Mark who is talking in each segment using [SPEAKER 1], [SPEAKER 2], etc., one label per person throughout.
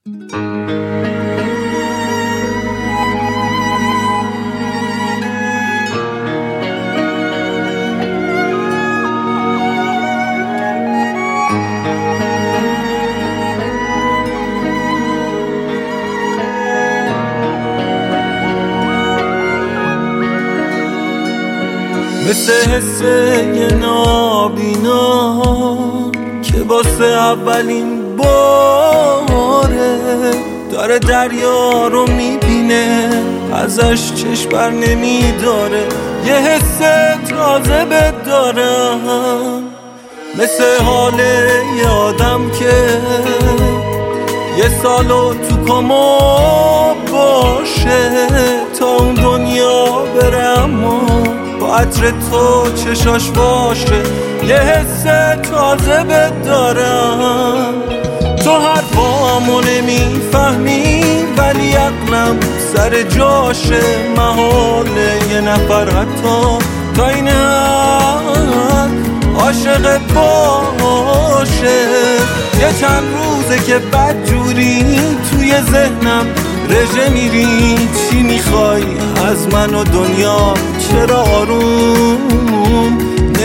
[SPEAKER 1] مثل حس یه نابینا که واسه اولین باره داره دریا رو میبینه، ازش چشم بر نمیداره. یه حس تازه بهت دارم، مثل حال یه آدم که یه سالو تو کما باشه تا اون دنیا بره، اما با عطر تو چشاش باشه. یه حس تازه بهت دارم، تو حرفامو نمیفهمی ولی عقلم سر جاشه. محاله یه نفر حتی تا این حد عاشق باشه. یه چند روزه که بدجوری توی ذهنم رژه میری. چی میخوای از من و دنیا؟ چرا آروم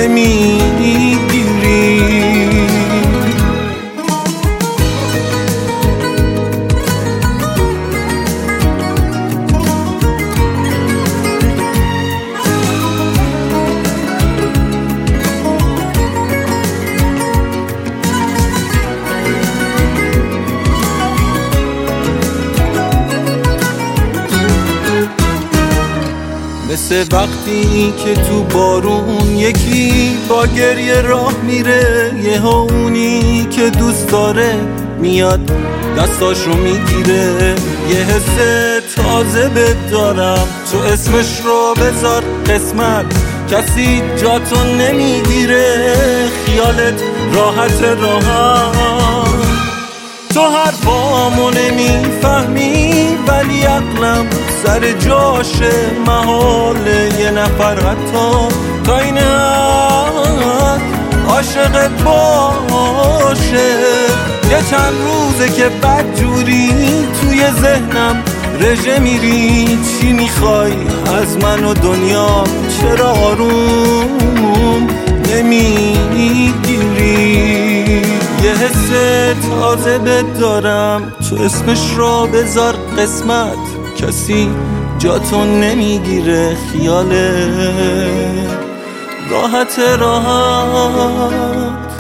[SPEAKER 1] نمیگیری؟ مثل وقتی که تو بارون یکی با گریه راه میره، یه اونی که دوست داره میاد دستاش رو میگیره. یه حس تازه بهت دارم، تو اسمش رو بذار قسمت، کسی جاتو نمیگیره. خیالت راحت تو حرفامو نمیفهمی ولی عقلم سر جاشه. محاله یه نفر حتی تا این حد عاشق باشه. یه چند روزه که بدجوری توی ذهنم رژه میری. چی میخوای از من و دنیا؟ چرا آروم نمیگیری؟ یه حس تازه بهت دارم، تو اسمش رو بذار قسمت، کسی جاتو نمیگیره. خیاله راحت